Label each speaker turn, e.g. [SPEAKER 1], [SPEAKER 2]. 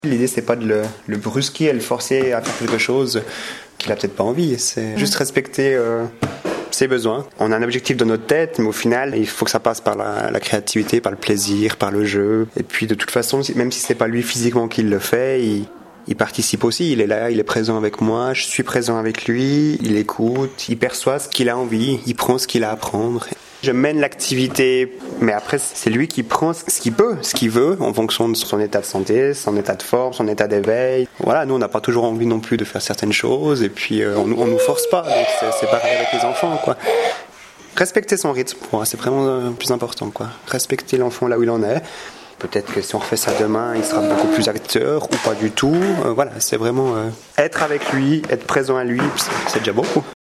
[SPEAKER 1] L'idée, c'est pas de le brusquer, à le forcer à faire quelque chose qu'il a peut-être pas envie. C'est juste respecter ses besoins. On a un objectif dans notre tête, mais au final, il faut que ça passe par la créativité, par le plaisir, par le jeu. Et puis, de toute façon, même si c'est pas lui physiquement qui le fait, il participe aussi. Il est là, il est présent avec moi, je suis présent avec lui, il écoute, il perçoit ce qu'il a envie, il prend ce qu'il a à prendre. Je mène l'activité, mais après, c'est lui qui prend ce qu'il peut, ce qu'il veut, en fonction de son état de santé, son état de forme, son état d'éveil. Voilà, nous, on n'a pas toujours envie non plus de faire certaines choses, et puis on nous force pas, donc c'est pareil avec les enfants, quoi. Respecter son rythme, pour moi, c'est vraiment le plus important, quoi. Respecter l'enfant là où il en est. Peut-être que si on refait ça demain, il sera beaucoup plus acteur, ou pas du tout. Voilà, c'est vraiment être avec lui, être présent à lui, c'est déjà beaucoup.